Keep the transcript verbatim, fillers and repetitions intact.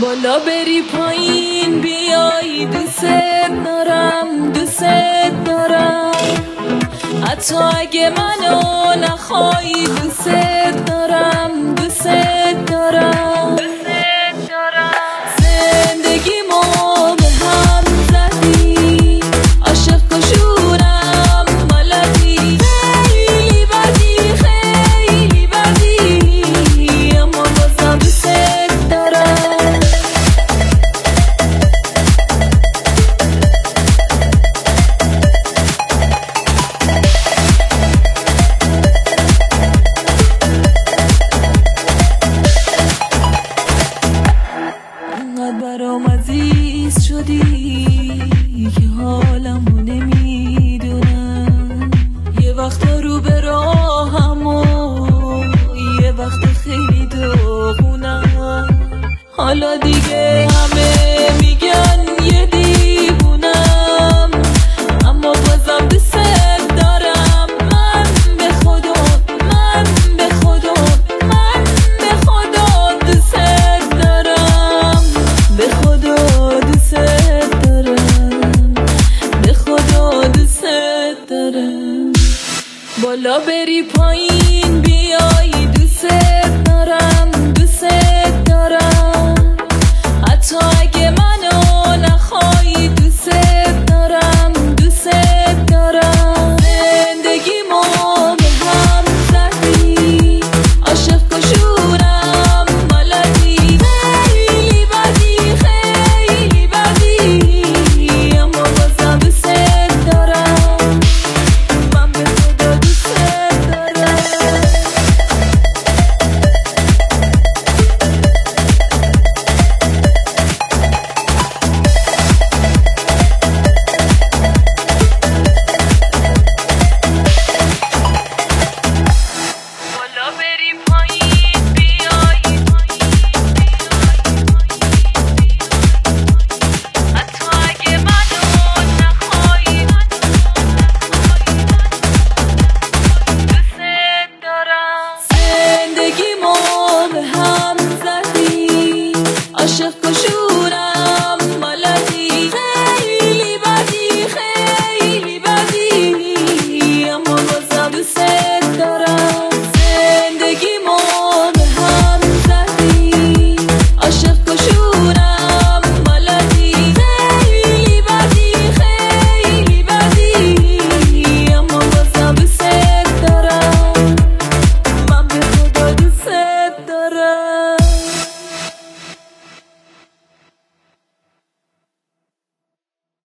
بالا بری پایین بیای، دوست دارم دوست دارم، حتی اگه منو نخوای دوست دارم دوست دارم. زندگیمو به هم زدی، عاشق کشونم بلدی، خیلی بدی خیلی بدی، اما بازم دوست دارم. انقدر برام عزیز شدی که حالمو نمیدونم، یه وقتا رو به راهم و یه وقتا خیلی داغونم، حالا دیگه